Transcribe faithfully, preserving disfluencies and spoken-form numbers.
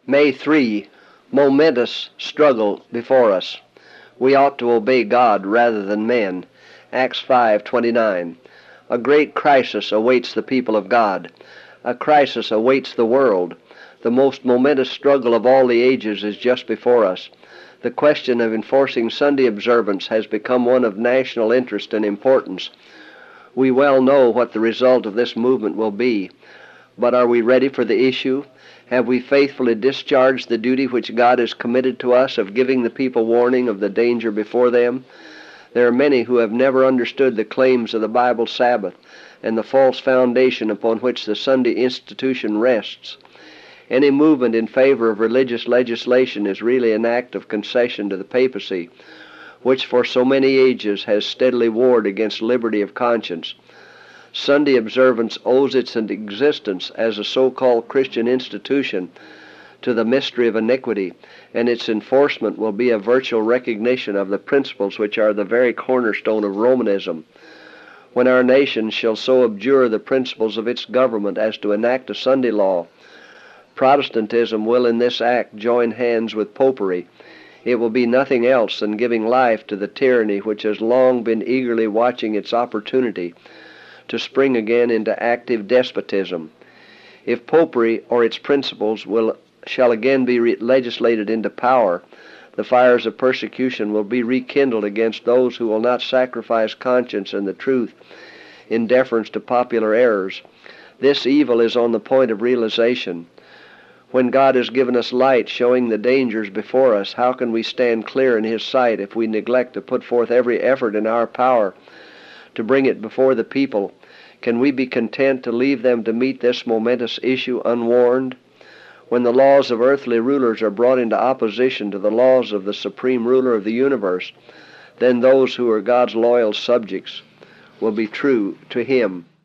May third. Momentous struggle before us. We ought to obey God rather than men. Acts five twenty-nine. A great crisis awaits the people of God. A crisis awaits the world. The most momentous struggle of all the ages is just before us. The question of enforcing Sunday observance has become one of national interest and importance. We well know what the result of this movement will be. But are we ready for the issue? Have we faithfully discharged the duty which God has committed to us of giving the people warning of the danger before them? There are many who have never understood the claims of the Bible Sabbath and the false foundation upon which the Sunday institution rests. Any movement in favor of religious legislation is really an act of concession to the papacy, which for so many ages has steadily warred against liberty of conscience. Sunday observance owes its existence as a so-called Christian institution to the mystery of iniquity, and its enforcement will be a virtual recognition of the principles which are the very cornerstone of Romanism. When our nation shall so abjure the principles of its government as to enact a Sunday law, Protestantism will in this act join hands with Popery. It will be nothing else than giving life to the tyranny which has long been eagerly watching its opportunity to spring again into active despotism. If Popery or its principles will shall again be re- legislated into power, the fires of persecution will be rekindled against those who will not sacrifice conscience and the truth in deference to popular errors. This evil is on the point of realization. When God has given us light showing the dangers before us, how can we stand clear in His sight if we neglect to put forth every effort in our power to bring it before the people? Can we be content to leave them to meet this momentous issue unwarned? When the laws of earthly rulers are brought into opposition to the laws of the supreme ruler of the universe, then those who are God's loyal subjects will be true to Him.